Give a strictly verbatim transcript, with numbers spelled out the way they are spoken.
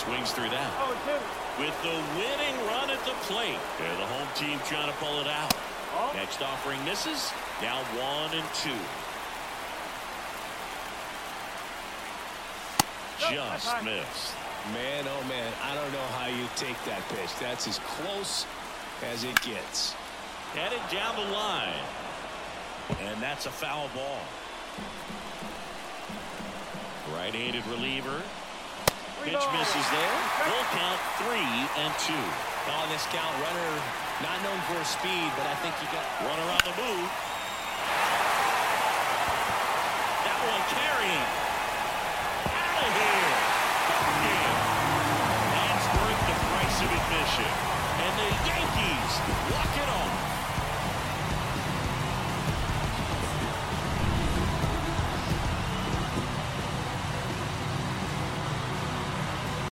swings through that. Oh, two. With the winning run at the plate. Yeah, the home team trying to pull it out. Oh. Next offering misses. Now one and two. Just missed. Man, oh man, I don't know how you take that pitch. That's as close as it gets. Headed down the line. And that's a foul ball. Right-handed reliever. Pitch misses there. Full count three and two. On this count, runner not known for his speed, but I think you got runner on the move. That one carrying.